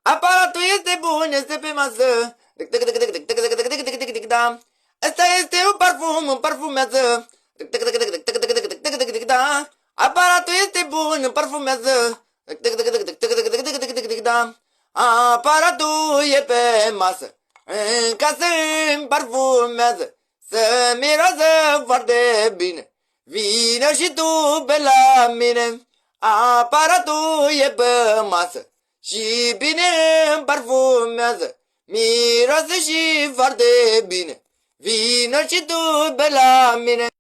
Aparatul este bun, este pe masă. Asta este un parfumează. Aparatul este bun, parfumează. Aparatul e pe masă. În casă îmi parfumează. Să miroasă foarte bine. Vino și tu pe la mine. Aparatul e pe masă. Și bine îmi parfumează. Miroase și foarte bine. Vino și tu pe la mine.